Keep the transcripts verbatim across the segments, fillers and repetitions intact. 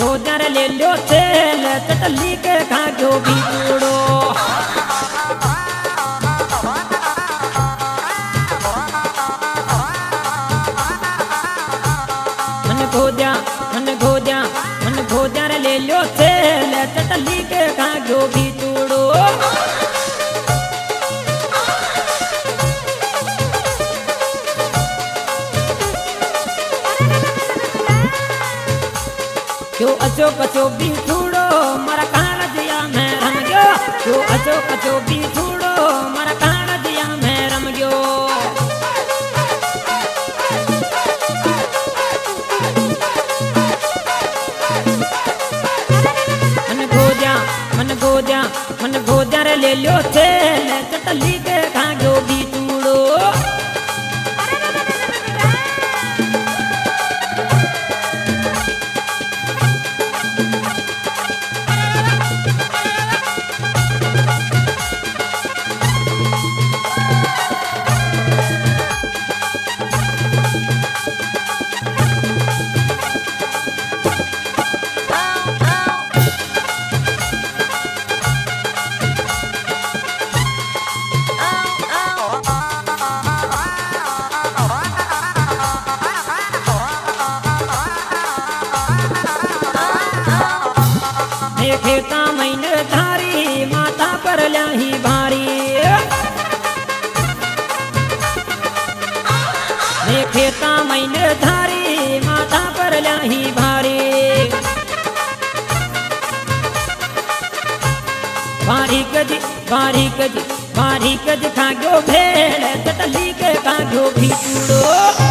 गोजर ले लो तेल चटली के खाजो भी चूड़ो मन गोजा मन गोजा मन गोजर ले लो तेल चटली के खाजो भी चूड़ो क्यों अचो कचो भी छूड़ो मरा कान दिया मैं रम गयो क्यों अचो कचो भी छूड़ो मरा कान दिया मैं रम गयो मन गोजा मन गोजा मन गोजा रे ले लो तेल चटली के खाजो भी छूड़ो खेता मैंने धारी माथा पर ल्याही भारी मैं खेता मैंने धारी माथा पर ल्याही भारी भारी गज भारी गज भारी गज खागो भेड़ चटली के खागो भी चूड़ो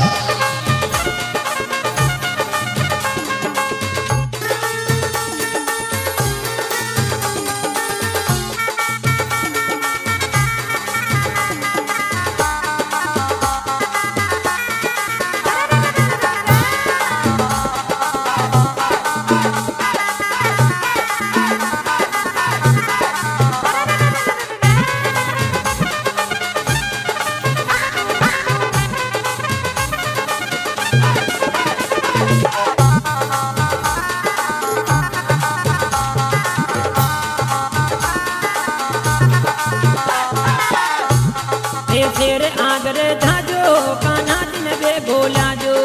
तेरे आगरे धाजो कान्हा दिन बे बोला जो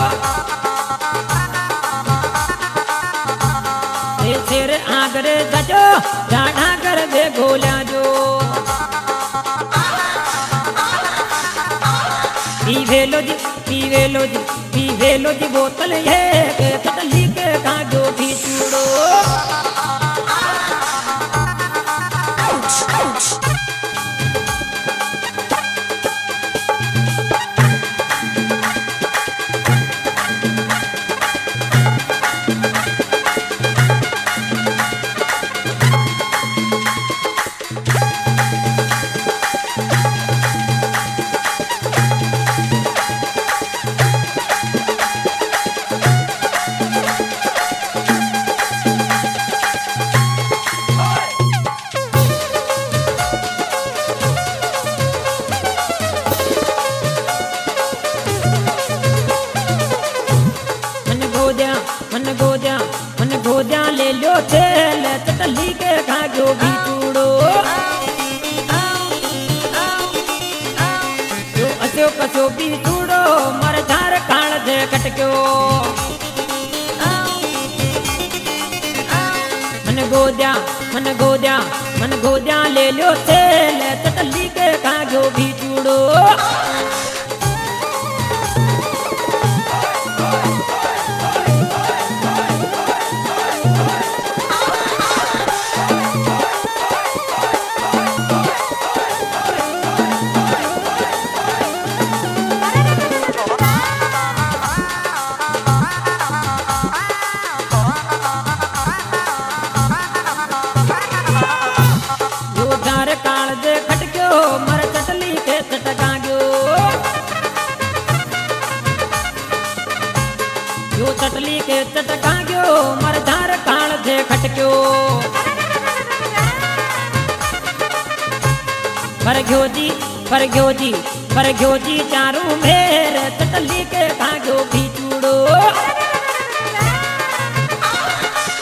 तेरे आगरे धाजो डाढ़ा कर बे गोला जो पीवे लो जी पीवे लो जी पीवे लो जी बोतल है के चटली के खाजो भी चूड़ो मन गोजा मन गोजा ले लो तेल चटली के खाजो भी चूड़ो जो अचो कचो भी चूड़ो मर झार कान दे कटक्यो मन गोजा मन गोजा मन गोजा ले लो तेल चटली के खाजो भी चूड़ो चटली के चटका गयो मर धार कान दे खटक्यो पर गयो जी पर गयो जी पर गयो जी चारू मेर चटली के खागो भी चूड़ो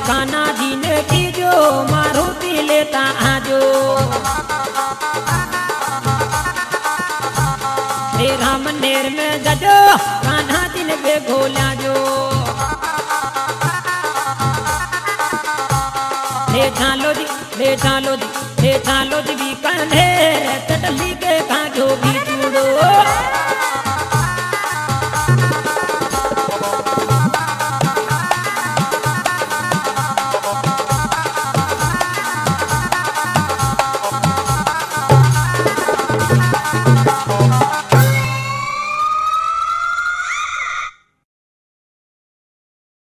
कान्हा जी ने कीजो मारुति लेता आजो। तेरा मंदिर में जजो कान्हा जी ने बेघोला जो। ले चालो जी ले चालो जी ले चालो जी भी कंधे